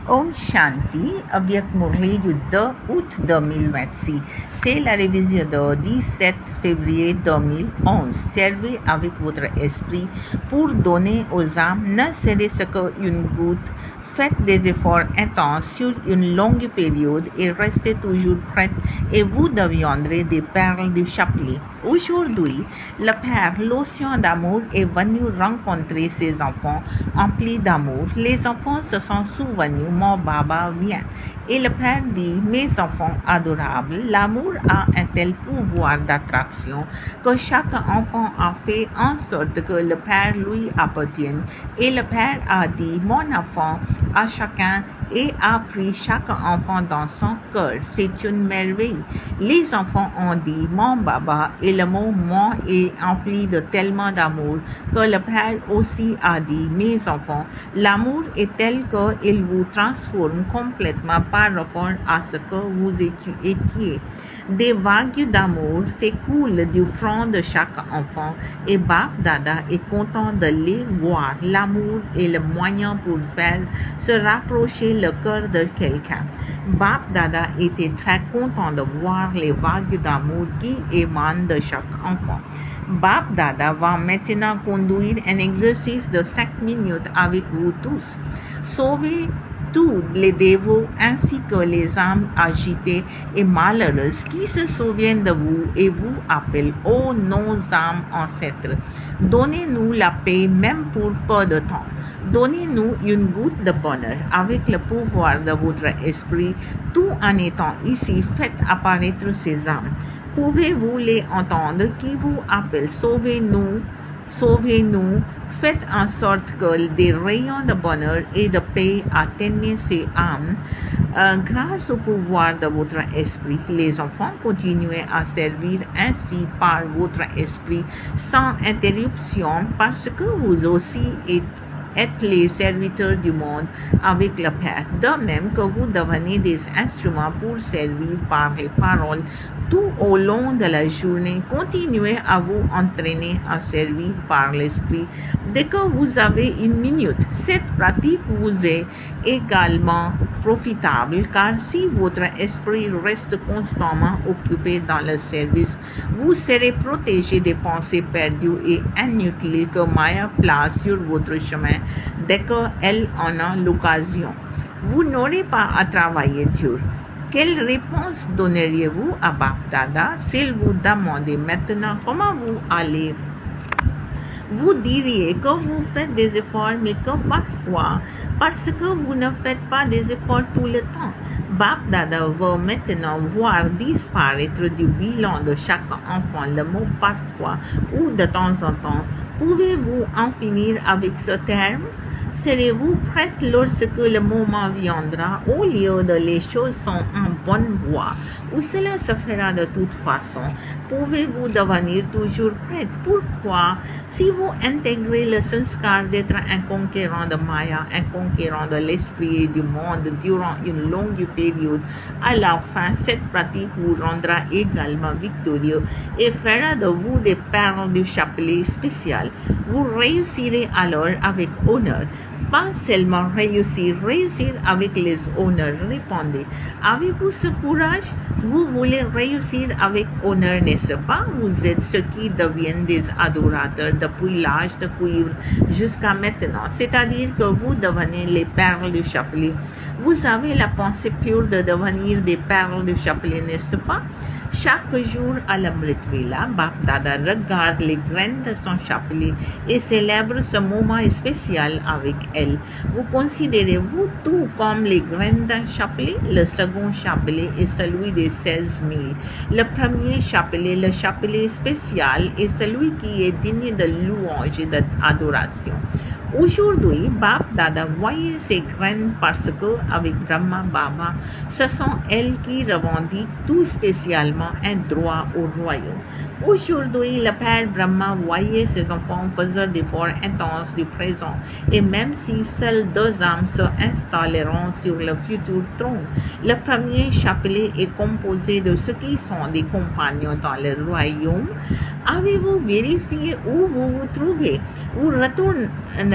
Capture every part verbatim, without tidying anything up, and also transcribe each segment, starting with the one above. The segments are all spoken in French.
Om Shanti, avec Murli du deux août deux mille vingt-six. C'est la révision du dix-sept février deux mille onze. Servez avec votre esprit pour donner aux âmes ne serait-ce qu'une goutte. Faites des efforts intenses sur une longue période et restez toujours prête et vous deviendrez des perles du chapelet. Aujourd'hui, le Père, l'océan d'amour, est venu rencontrer ses enfants emplis d'amour. Les enfants se sont souvenus, mon Baba vient. Et le Père dit, mes enfants adorables, l'amour a un tel pouvoir d'attraction que chaque enfant a fait en sorte que le Père lui appartienne. Et le Père a dit, mon enfant, à chacun et a pris chaque enfant dans son cœur. C'est une merveille. Les enfants ont dit, mon Baba, et le mot mon est empli de tellement d'amour que le Père aussi a dit, mes enfants, l'amour est tel qu'il vous transforme complètement par rapport à ce que vous étiez. Des vagues d'amour s'écoulent du front de chaque enfant et Bap Dada est content de les voir. L'amour est le moyen pour faire se rapprocher le cœur de quelqu'un. Bap Dada était très content de voir les vagues d'amour qui émanent de chaque enfant. Bap Dada va maintenant conduire un exercice de cinq minutes avec vous tous. Sauvez tous les dévots ainsi que les âmes agitées et malheureuses qui se souviennent de vous et vous appellent, ô nos âmes ancêtres. Donnez-nous la paix même pour peu de temps. Donnez-nous une goutte de bonheur avec le pouvoir de votre esprit. Tout en étant ici, faites apparaître ces âmes. Pouvez-vous les entendre qui vous appellent? Sauvez-nous, sauvez-nous. Faites en sorte que des rayons de bonheur et de paix atteignent ces âmes. Euh, grâce au pouvoir de votre esprit, les enfants continuent à servir ainsi par votre esprit sans interruption parce que vous aussi êtes êtes les serviteurs du monde avec le Père, de même que vous devenez des instruments pour servir par les paroles tout au long de la journée. Continuez à vous entraîner à servir par l'Esprit dès que vous avez une minute. Cette pratique vous est également profitable car si votre esprit reste constamment occupé dans le service, vous serez protégé des pensées perdues et inutiles que Maya place sur votre chemin dès qu'elle en a l'occasion. Vous n'aurez pas à travailler dur. Quelle réponse donneriez-vous à Bap Dada s'il vous demandait maintenant comment vous allez? Vous diriez que vous faites des efforts, mais que parfois, parce que vous ne faites pas des efforts tout le temps. Bap Dada veut maintenant voir disparaître du bilan de chaque enfant le mot parfois ou de temps en temps. Pouvez-vous en finir avec ce terme? Serez-vous prête lorsque le moment viendra, au lieu de les choses sont en bonne voie, ou cela se fera de toute façon? Pouvez-vous devenir toujours prête? Pourquoi? Si vous intégrez le sanskar d'être un conquérant de Maya, un conquérant de l'esprit et du monde durant une longue période, à la fin, cette pratique vous rendra également victorieux et fera de vous des perles du chapelet spécial. Vous réussirez alors avec honneur. Pas seulement réussir, réussir avec les honneurs. Répondez, avez-vous ce courage? Vous voulez réussir avec honneur, n'est-ce pas? Vous êtes ceux qui deviennent des adorateurs depuis l'âge de cuivre jusqu'à maintenant, c'est-à-dire que vous devenez les perles du chapelet. Vous avez la pensée pure de devenir des perles du chapelet, n'est-ce pas? Chaque jour à l'Amrit Vela, Bap Dada regarde les graines de son chapelet et célèbre ce moment spécial avec elle. Vous considérez-vous tout comme les graines d'un chapelet? Le second chapelet est celui des seize mille. Le premier chapelet, le chapelet spécial, est celui qui est digne de louange et d'adoration. Aujourd'hui, Bap Dada voyait ces graines parce que, avec Brahma Baba, ce sont elles qui revendiquent tout spécialement un droit au royaume. Aujourd'hui, le Père Brahma voyait ses enfants faisant des efforts intenses du présent, et même si seules deux âmes se installeront sur le futur trône, le premier chapelet est composé de ceux qui sont des compagnons dans le royaume. Avez-vous vérifié où vous vous trouvez? Vous retournerez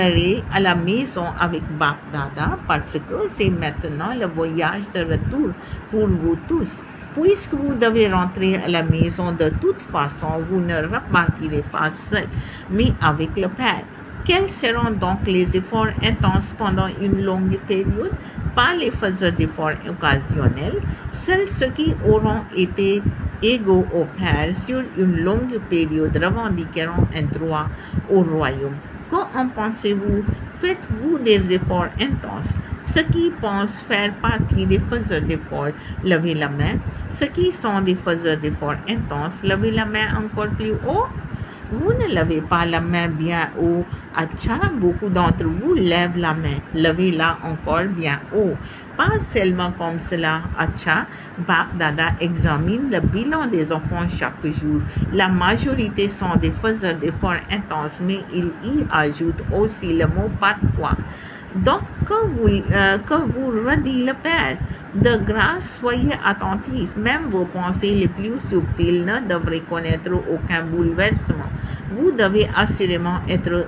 serez à la maison avec Bap Dada parce que c'est maintenant le voyage de retour pour vous tous. Puisque vous devez rentrer à la maison de toute façon, vous ne repartirez pas seul, mais avec le Père. Quels seront donc les efforts intenses pendant une longue période? Pas les faiseurs d'efforts occasionnels, seuls ceux qui auront été égaux au Père sur une longue période revendiqueront un droit au royaume. Qu'en pensez-vous? Faites-vous des efforts intenses? Ceux qui pensent faire partie des faiseurs d'efforts, levez la main. Ceux qui sont des faiseurs d'efforts intenses, levez la main encore plus haut. Vous ne levez pas la main bien haut. Acha, beaucoup d'entre vous lèvent la main. Levez-la encore bien haut. Pas seulement comme cela. Acha, Bap Dada examine le bilan des enfants chaque jour. La majorité sont des faiseurs d'efforts intenses, mais il y ajoute aussi le mot parfois. Donc, que vous, euh, que vous redit le Père? De grâce, soyez attentifs. Même vos pensées les plus subtiles ne devraient connaître aucun bouleversement. Vous devez assurément être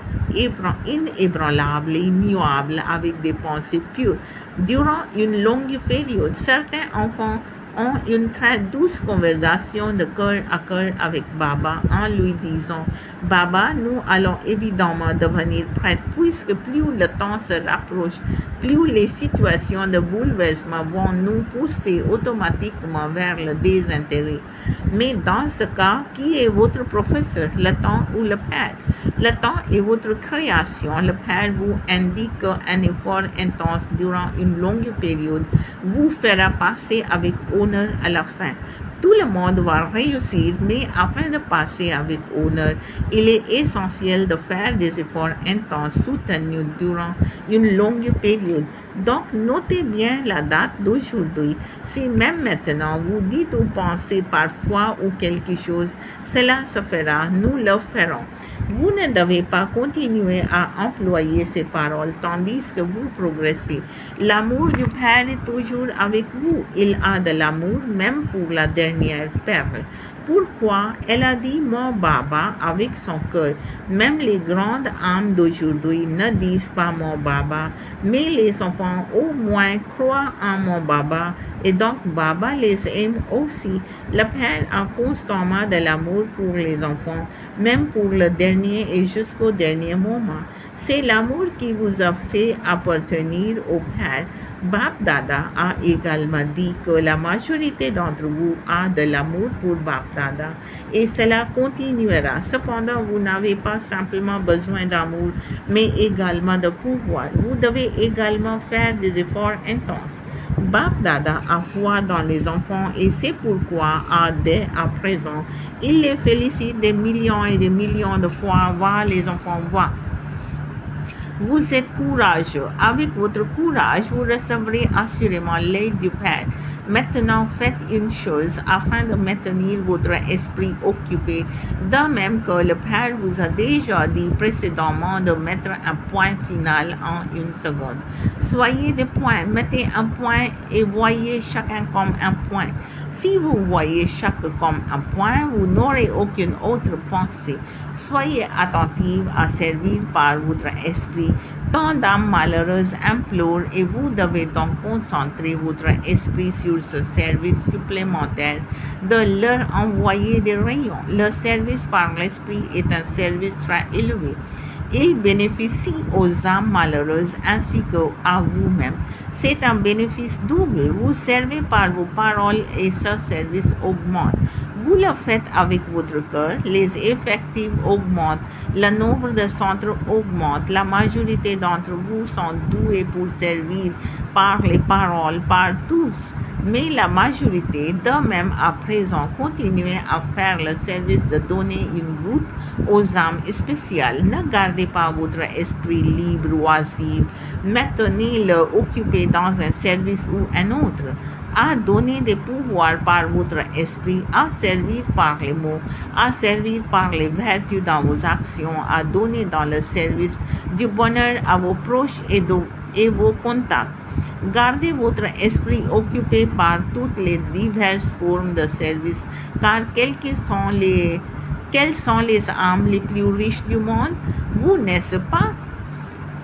inébranlable et immuable avec des pensées pures. Durant une longue période, certains enfants ont une très douce conversation de cœur à cœur avec Baba en lui disant « Baba, nous allons évidemment devenir prêtres puisque plus le temps se rapproche, plus les situations de bouleversement vont nous pousser automatiquement vers le désintérêt. Mais dans ce cas, qui est votre professeur, le temps ou le Père? Le temps est votre création. Le Père vous indique qu'un effort intense durant une longue période vous fera passer avec honneur à la fin. Tout le monde va réussir, mais afin de passer avec honneur, il est essentiel de faire des efforts intenses soutenus durant une longue période. Donc, notez bien la date d'aujourd'hui. Si même maintenant vous dites ou pensez parfois ou quelque chose, cela se fera, nous le ferons. Vous ne devez pas continuer à employer ces paroles tandis que vous progressez. L'amour du Père est toujours avec vous. Il a de l'amour même pour la dernière perle. Pourquoi? Elle a dit mon Baba avec son cœur. Même les grandes âmes d'aujourd'hui ne disent pas mon Baba, mais les enfants au moins croient en mon Baba et donc Baba les aime aussi. Le Père a constamment de l'amour pour les enfants, même pour le dernier et jusqu'au dernier moment. C'est l'amour qui vous a fait appartenir au Père. Bap Dada a également dit que la majorité d'entre vous a de l'amour pour Bap Dada et cela continuera. Cependant, vous n'avez pas simplement besoin d'amour, mais également de pouvoir. Vous devez également faire des efforts intenses. Bap Dada a foi dans les enfants et c'est pourquoi, à dès à présent, il les félicite des millions et des millions de fois. Voir les enfants voir. Vous êtes courageux. Avec votre courage, vous recevrez assurément l'aide du Père. Maintenant, faites une chose afin de maintenir votre esprit occupé, de même que le Père vous a déjà dit précédemment de mettre un point final en une seconde. Soyez des points, mettez un point et voyez chacun comme un point. Si vous voyez chaque comme un point, vous n'aurez aucune autre pensée. Soyez attentifs à servir par votre esprit. Tant d'âmes malheureuses implorent et vous devez donc concentrer votre esprit sur ce service supplémentaire de leur envoyer des rayons. Le service par l'esprit est un service très élevé. Il bénéficie aux âmes malheureuses ainsi qu'à vous-même. C'est un bénéfice double. Vous servez par vos paroles et ce service augmente. Vous le faites avec votre cœur, les effectifs augmentent, le nombre de centres augmente, la majorité d'entre vous sont doués pour servir par les paroles, par tous. Mais la majorité, de même à présent, continuez à faire le service de donner une goutte aux âmes spéciales. Ne gardez pas votre esprit libre, oisif. Maintenez-le occupé dans un service ou un autre. À donner des pouvoirs par votre esprit, à servir par les mots, à servir par les vertus dans vos actions, à donner dans le service du bonheur à vos proches et, de, et vos contacts. Gardez votre esprit occupé par toutes les diverses formes de service, car quelles sont les, quelles sont les âmes les plus riches du monde? Vous, n'est-ce pas?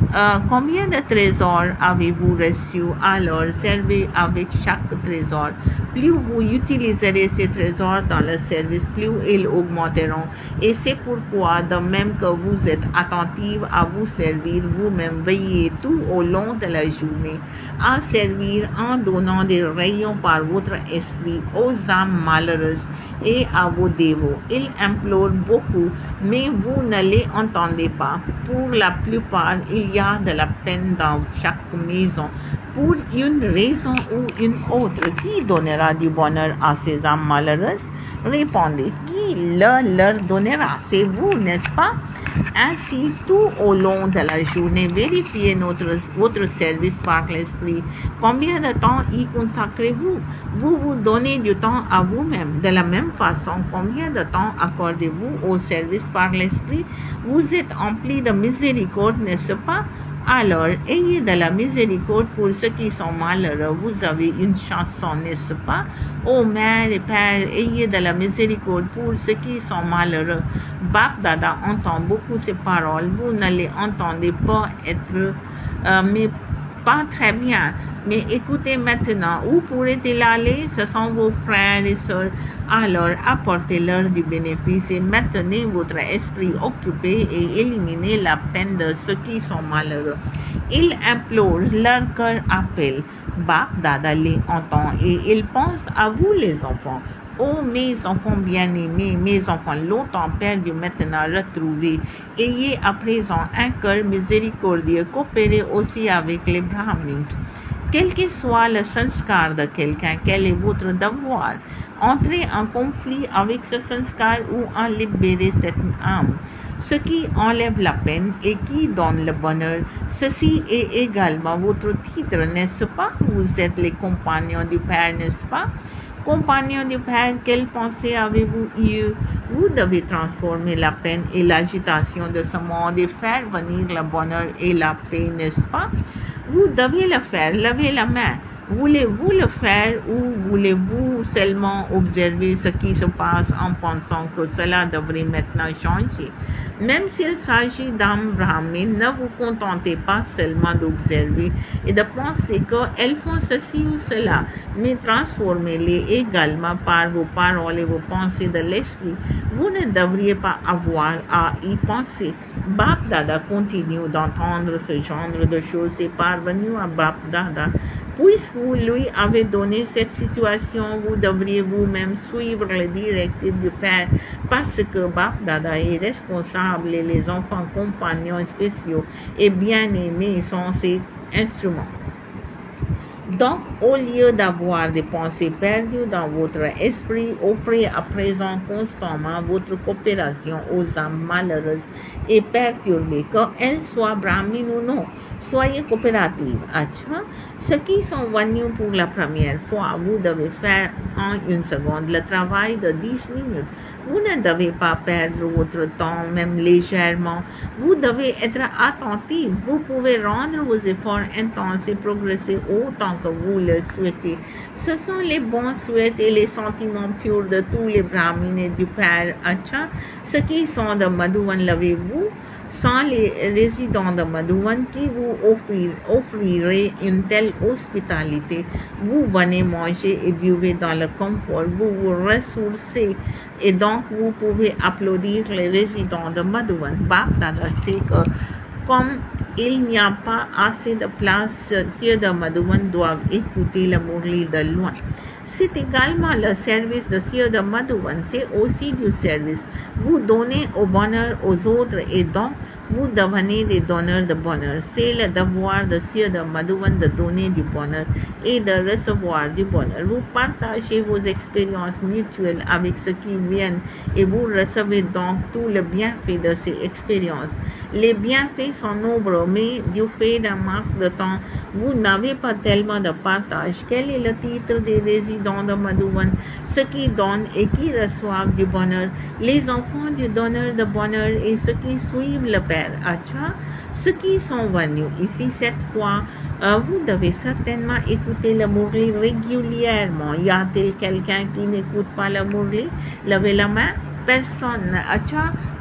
Euh, combien de trésors avez-vous reçus? Alors, servez avec chaque trésor. Plus vous utiliserez ces trésors dans le service, plus ils augmenteront. Et c'est pourquoi, de même que vous êtes attentifs à vous servir vous-même, veillez tout au long de la journée à servir en donnant des rayons par votre esprit aux âmes malheureuses et à vos dévots. Ils implorent beaucoup, mais vous ne les entendez pas. Pour la plupart, il y a de la peine dans chaque maison, pour une raison ou une autre. Qui donnera du bonheur à ces âmes malheureuses? Répondez, qui le leur donnera? C'est vous, n'est-ce pas? Ainsi, tout au long de la journée, vérifiez notre, votre service par l'Esprit. Combien de temps y consacrez-vous? Vous vous donnez du temps à vous-même. De la même façon, combien de temps accordez-vous au service par l'Esprit? Vous êtes emplis de miséricorde, n'est-ce pas? Alors, ayez de la miséricorde pour ceux qui sont malheureux. Vous avez une chanson, n'est-ce pas? Ô mère et père, ayez de la miséricorde pour ceux qui sont malheureux. Bap Dada entend beaucoup ces paroles. Vous ne les entendez pas être, euh, mais pas très bien. Mais écoutez maintenant, où pourrait-il aller? Ce sont vos frères et sœurs. Alors apportez-leur du bénéfice et maintenez votre esprit occupé et éliminez la peine de ceux qui sont malheureux. Ils implorent, leur cœur appelle. Bap Dada les entend et il pense à vous les enfants. Oh mes enfants bien-aimés, mes enfants longtemps perdus, maintenant retrouvés, ayez à présent un cœur miséricordieux, coopérez aussi avec les brahmins. Quel que soit le sanskar de quelqu'un, quel est votre devoir? Entrez en conflit avec ce sanskar ou en libérer cette âme. Ce qui enlève la peine et qui donne le bonheur, ceci est également votre titre, n'est-ce pas? Vous êtes les compagnons du Père, n'est-ce pas? Compagnons du Père, quelle pensée avez-vous eu? Vous devez transformer la peine et l'agitation de ce monde et faire venir le bonheur et la paix, n'est-ce pas? Vous devez le faire, levez la main. Voulez-vous le faire ou voulez-vous seulement observer ce qui se passe en pensant que cela devrait maintenant changer? Même s'il s'agit d'âmes brahmines, ne vous contentez pas seulement d'observer et de penser qu'elles font ceci ou cela, mais transformez-les également par vos paroles et vos pensées de l'esprit. Vous ne devriez pas avoir à y penser. Bap Dada continue d'entendre ce genre de choses et parvenu à Bap Dada. Puisque vous lui avez donné cette situation, vous devriez vous-même suivre les directives du Père, parce que Bap Dada est responsable et les enfants compagnons spéciaux et bien-aimés sont ses instruments. Donc, au lieu d'avoir des pensées perdues dans votre esprit, offrez à présent constamment votre coopération aux âmes malheureuses et perturbées, qu'elles soient brahmines ou non. Soyez coopératives. Acha, ceux qui sont venus pour la première fois, vous devez faire en une seconde le travail de dix minutes. Vous ne devez pas perdre votre temps, même légèrement. Vous devez être attentif. Vous pouvez rendre vos efforts intenses et progresser autant que vous le souhaitez. Ce sont les bons souhaits et les sentiments purs de tous les brahmines et du Père. Acha, ceux qui sont de Madhuvan, levez-vous. Sans les résidents de Madhuvan qui vous offrir, offriraient une telle hospitalité, vous venez manger et buvez dans le confort, vous vous ressourcez et donc vous pouvez applaudir les résidents de Madhuvan. Bap Dada sait que comme il n'y a pas assez de place, ceux de Madhuvan doivent écouter le Murli de loin. C'est également le service de ceux de Madhuvan, c'est aussi du service. Vous donnez au bonheur aux autres et donc vous devenez des donneurs de bonheur. C'est le devoir de ceux de Madhuvan de donner du bonheur et de recevoir du bonheur. Vous partagez vos expériences mutuelles avec ceux qui viennent et vous recevez donc tout le bienfait de ces expériences. Les bienfaits sont nombreux, mais du fait d'un manque de temps, vous n'avez pas tellement de partage. Quel est le titre des résidents de Madhuvan? Ceux qui donnent et qui reçoivent du bonheur, les enfants du donneur de bonheur et ceux qui suivent le Père. Acha, ceux qui sont venus ici cette fois, euh, vous devez certainement écouter le Murli régulièrement. Y a-t-il quelqu'un qui n'écoute pas le Murli? Levez la main. Personne. Acha,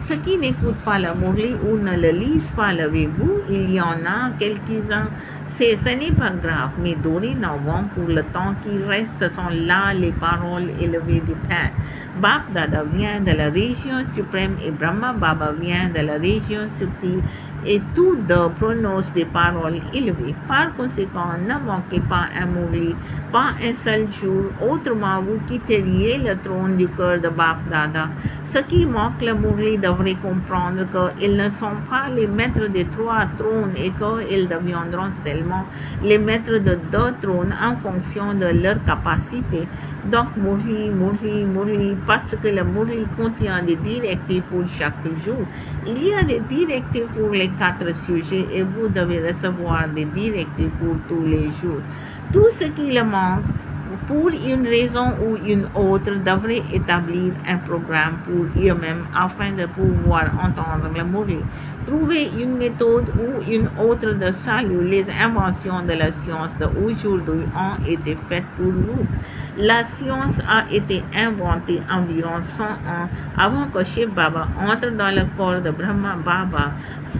ceux qui n'écoutent pas la Mourli ou ne le lisent pas, levez-vous. Il y en a quelques-uns. Ce n'est pas grave, mais dorénavant, pour le temps qui reste, sont là les paroles élevées du Père. Bap Dada vient de la région suprême et Brahma Baba vient de la région subtile, et tous deux prononcent des paroles élevées. Par conséquent, ne manquez pas un Mourli, pas un seul jour, autrement vous quitteriez le trône du cœur de Bap Dada. Ceux qui manquent le Mourli devraient comprendre qu'ils ne sont pas les maîtres des trois trônes et qu'ils deviendront seulement les maîtres de deux trônes en fonction de leur capacité. Donc, Mourli, Mourli, Mourli, parce que le Mourli contient des directives pour chaque jour. Il y a des directives pour les quatre sujets et vous devez recevoir des directives pour tous les jours. Tout ce qui le manque, pour une raison ou une autre, devraient établir un programme pour eux-mêmes afin de pouvoir entendre le Mourli. Trouver une méthode ou une autre de salut. Les inventions de la science d'aujourd'hui ont été faites pour vous. La science a été inventée environ cent ans avant que Shiv Baba entre dans le corps de Brahma Baba.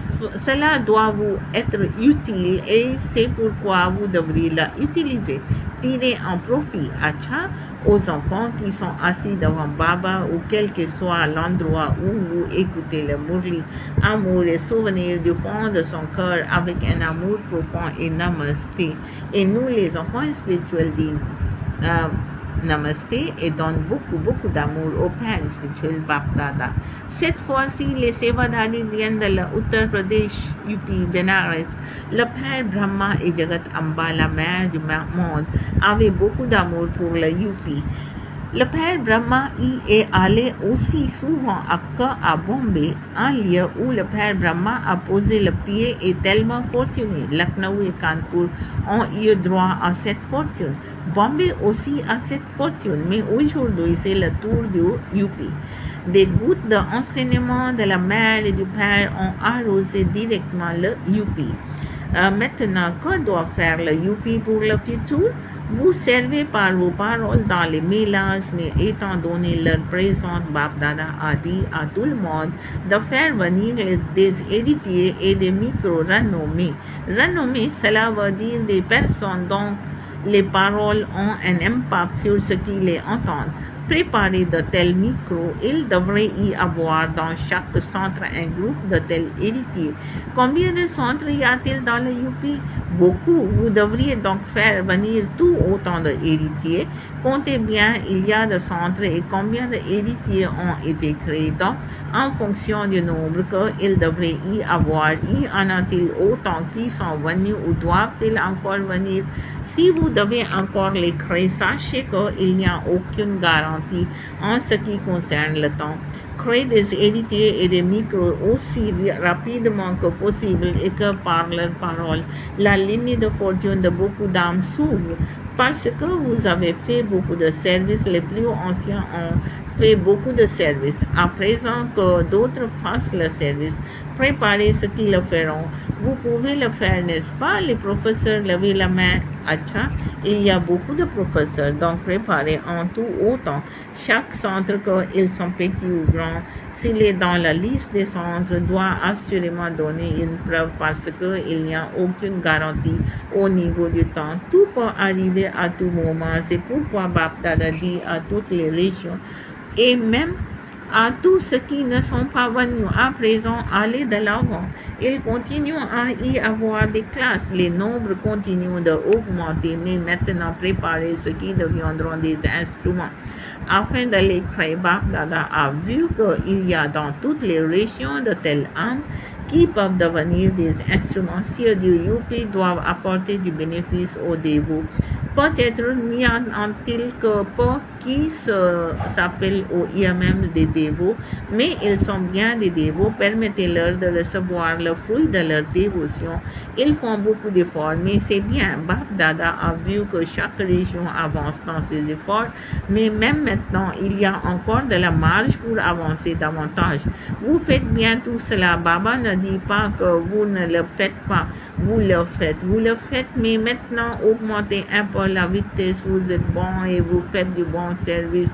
Cela doit vous être utile et c'est pourquoi vous devriez l'utiliser. Tirez en profit. Acha, aux enfants qui sont assis devant Baba ou quel que soit l'endroit où vous écoutez le Mourli, amour et souvenir du fond de son cœur avec un amour profond et namasté. Et nous, les enfants spirituels, disent euh, namasté et donnent beaucoup, beaucoup d'amour au Père spirituel Bap Dada. Cette fois-ci, les Sevadari viennent de l'Uttar Pradesh, U P, Benares. Le Père Brahma et Jagat Amba, la mère du monde, avaient beaucoup d'amour pour le U P. Le Père Brahma y est allé aussi souvent qu'à Bombay, un lieu où le Père Brahma a posé le pied est tellement fortuné. Lucknow et Kanpur ont eu droit à cette fortune. Bombay aussi a cette fortune, mais aujourd'hui c'est le tour du U P. Des gouttes d'enseignement de la mère et du Père ont arrosé directement le U P. Euh, maintenant, que doit faire le U P pour le futur? Vous servez par vos paroles dans les mélanges, mais étant donné leur présence, Bap Dada a dit à tout le monde de faire venir des héritiers et des micro-renommés. Renommés, cela veut dire des personnes dont les paroles ont un impact sur ceux qui les entendent. Préparer de tels micros, il devrait y avoir dans chaque centre un groupe de tels héritiers. Combien de centres y a-t-il dans le U P? Beaucoup. Vous devriez donc faire venir tout autant de héritiers. Comptez bien, il y a de centres et combien de héritiers ont été créés. Donc, en fonction du nombre qu'il devrait y avoir, y en a-t-il autant qui sont venus ou doivent-ils encore venir? Si vous devez encore les créer, sachez qu'il n'y a aucune garantie en ce qui concerne le temps. Créez des héritiers et des micros aussi rapidement que possible et que par leurs paroles, la ligne de fortune de beaucoup d'âmes s'ouvre. Parce que vous avez fait beaucoup de services, les plus anciens ont fait beaucoup de services. À présent que d'autres fassent le service, préparez ce qu'ils le feront. Vous pouvez le faire, n'est-ce pas? Les professeurs, levez la main. Acha, il y a beaucoup de professeurs, donc préparez en tout autant. Chaque centre, qu'ils sont petits ou grands, s'il est dans la liste des centres, doit assurément donner une preuve parce qu'il n'y a aucune garantie au niveau du temps. Tout peut arriver à tout moment. C'est pourquoi Bap Dada dit à toutes les régions et même à tous ceux qui ne sont pas venus à présent, allez de l'avant. Il continue à y avoir des classes. Les nombres continuent d'augmenter, mais maintenant préparez ceux qui deviendront des instruments. Afin de les créer, Bap Dada a vu qu'il y a dans toutes les régions de telles âmes qui peuvent devenir des instruments. Ceux du U P doivent apporter du bénéfice aux dévots. Peut-être n'y en a-t-il que peu qui s'appellent eux-mêmes des dévots, mais ils sont bien des dévots. Permettez-leur de recevoir le fruit de leur dévotion. Ils font beaucoup d'efforts, mais c'est bien. Bap Dada a vu que chaque région avance dans ses efforts, mais même maintenant, il y a encore de la marge pour avancer davantage. Vous faites bien tout cela. Baba ne dit pas que vous ne le faites pas. Vous le faites. Vous le faites, mais maintenant, augmentez un peu la vitesse. Vous êtes bon et vous faites du bon service.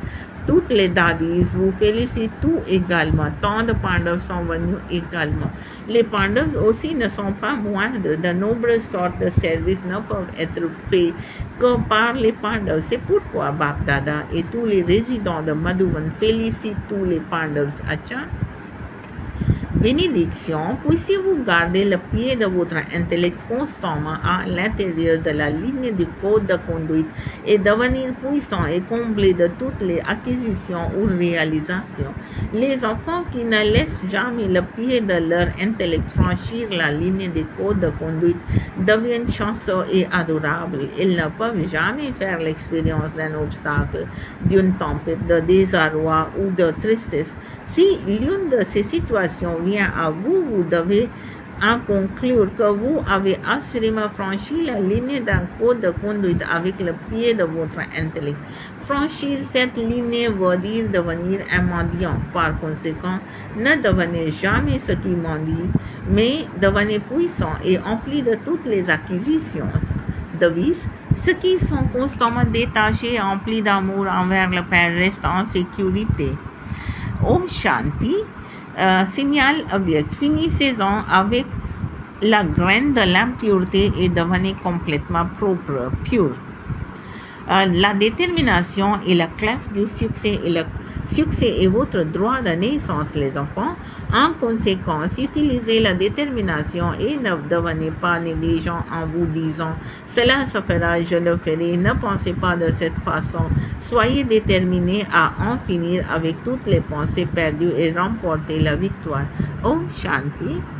toutes les dadis vous félicitent tout également. Tant de Pandavas sont venus également. Les Pandavas aussi ne sont pas moindres. De nombreuses sortes de services ne peuvent être faits que par les Pandavas. C'est pourquoi Bap Dada et tous les résidents de Madhuban félicitent tous les Pandavas. Acha. Bénédiction, puissiez-vous garder le pied de votre intellect constamment à l'intérieur de la ligne du code de conduite et devenir puissant et comblé de toutes les acquisitions ou réalisations. Les enfants qui ne laissent jamais le pied de leur intellect franchir la ligne du code de conduite deviennent chanceux et adorables. Ils ne peuvent jamais faire l'expérience d'un obstacle, d'une tempête, de désarroi ou de tristesse. Si l'une de ces situations vient à vous, vous devez en conclure que vous avez assurément franchi la ligne d'un code de conduite avec le pied de votre intellect. Franchir cette ligne veut dire devenir un mendiant. Par conséquent, ne devenez jamais ce qui mendie, mais devenez puissant et empli de toutes les acquisitions. Devise, ceux qui sont constamment détachés et emplis d'amour envers le Père restent en sécurité. Om Shanti, euh, signal avyakt. Finissez-en avec la graine de l'impureté et devenez complètement propre, pure. Euh, la détermination est la clé du succès et le succès est votre droit de naissance, les enfants. En conséquence, utilisez la détermination et ne devenez pas négligent en vous disant « Cela se fera, je le ferai ». Ne pensez pas de cette façon. Soyez déterminés à en finir avec toutes les pensées perdues et remporter la victoire. Om Shanti.